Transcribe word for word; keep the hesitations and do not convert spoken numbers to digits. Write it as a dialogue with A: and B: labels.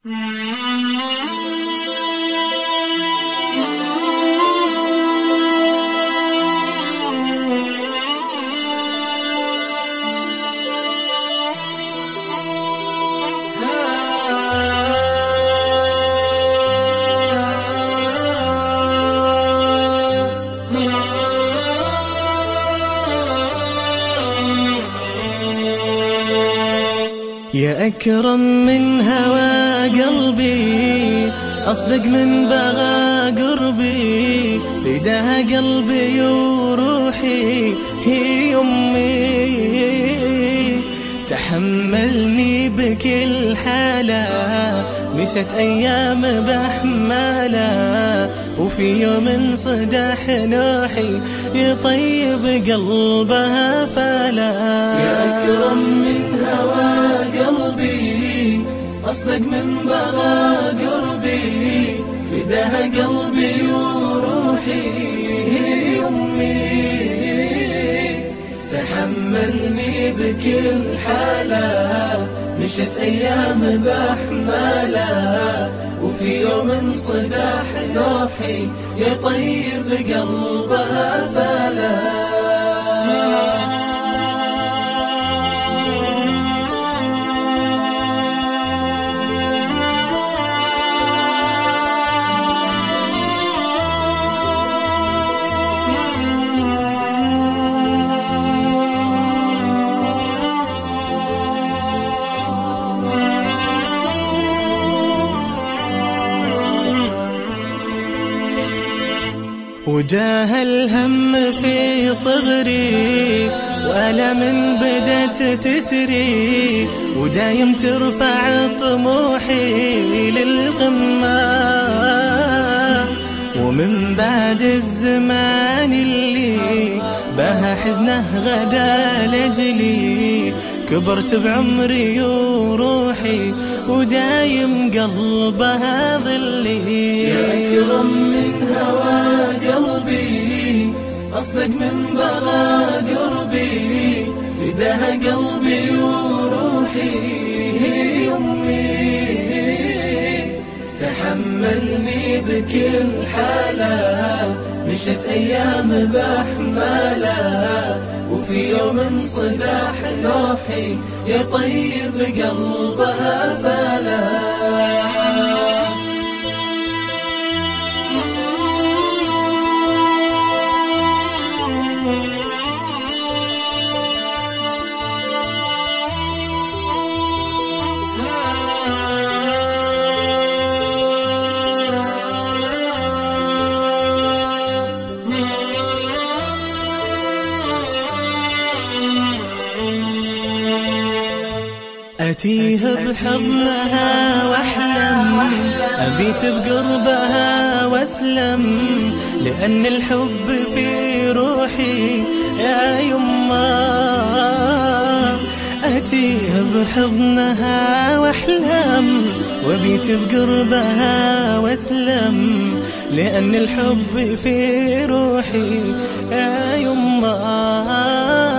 A: يا أكرم من هوى قلبي، أصدق من بغى قربي، فداها قلبي وروحي هي أمي. تحملني بكل حالة، مشت أيام بحمالة، وفي يوم صدح نوحي يطيب قلبها فلا.
B: يا أكرم من هوى قلبي، أصدق من بغى قربي، فداها قلبي وروحي هي أمي. تحملني بكل حالة، مشت أيام بحمالة، وفي يوم صدح نوحي يطيب قلبها فلا.
A: وجاه الهم في صغري، وألا من بدت تسري، ودايم ترفع طموحي للقمة. ومن بعد الزمان اللي بها حزنه غدا لجلي، كبرت بعمري وروحي، ودايم قلبها ظلي.
B: يا أكرم من هوى قلبي، أصدق من بغى قربي، فداها قلبي وروحي هي أمي. تحملني بكل حالة، مشت أيام بحمالة، وفي يوم صدح نوحي يطيب قلبها فلا.
A: أتيه بحضنها واحلم، أبيت بقربها واسلم، لأن الحب في روحي يا يما. أتيه بحضنها واحلم، وأبيت بقربها واسلم، لأن الحب في روحي يا يما.